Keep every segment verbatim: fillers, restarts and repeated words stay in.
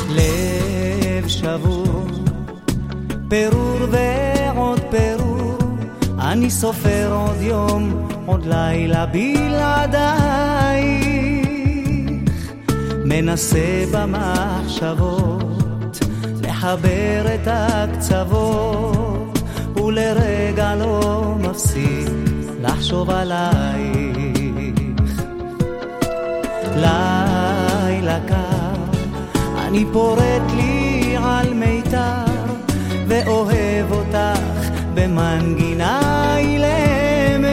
לב שבור, פירור ועוד פירור, אני סופר עוד יום, עוד לילה בלעדייך, מנסה במחשבות לחבר את הקצוות, ולרגע לא מפסיק לחשוב עלייך. לילה קר, אני פורט לי על מיתר, ואוהב אותך במנגינה אילמת,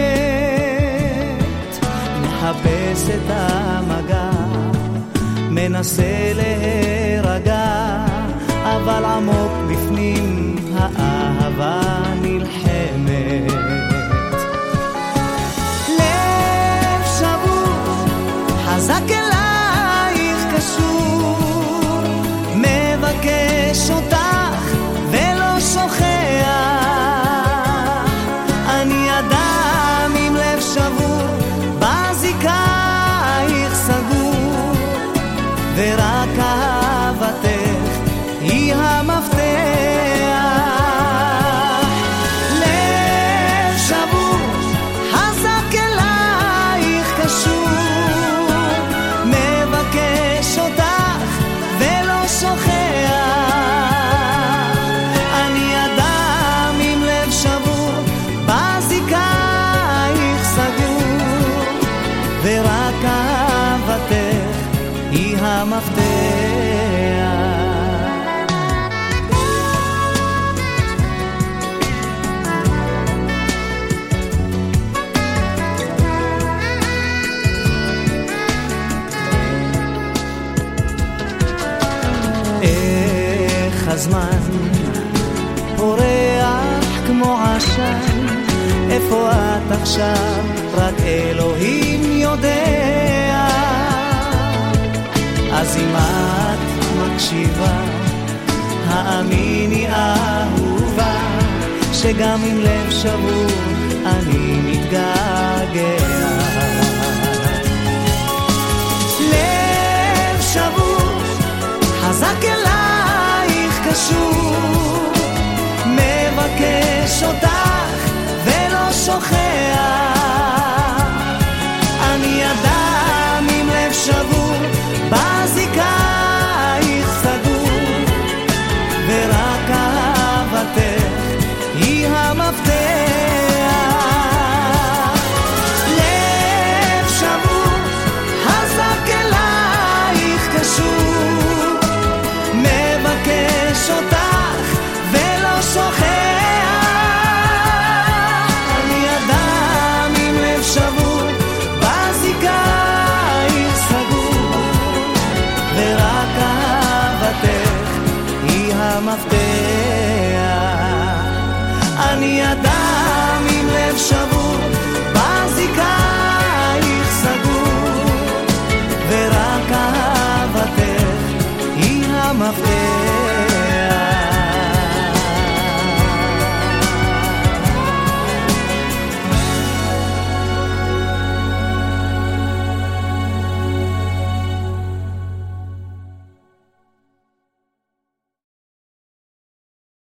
מחפש את המגע, מנסה להירגע, אבל עמוק בפנים האהבה נלחמת. לב שבור, חזק אלייך קשור, מבקש אותך ולא שוכח, אני אדם עם לב שבור, בזיקייך סגור, ורק אהבתך היא המפתח. לב שבור, חזק אלייך קשור, מבקש אותך ולא שוכח, אני אדם עם לב שבור, בזיקייך סגור, ורק אהבתך היא המפתח. הזמן פורח כמו עשן, איפה את עכשיו? רק אלוהים יודע. אז אם את מקשיבה, האמיני אהובה, שגם עם לב שבור אני מתגעגע. לב שבור, חזק אלייך קשור, מבקש אותך ולא שוכח, אני אדם עם לב שבור, בזיקייך סגור, ורק אהבתך היא המפתח. לב שבור, חזק אלייך קשור, מבקש אותך ולא שוכח, אני אדם עם לב שבור, בזיקייך סגור, ורק אהבתך היא המפתח. אני אדם עם לב שבור,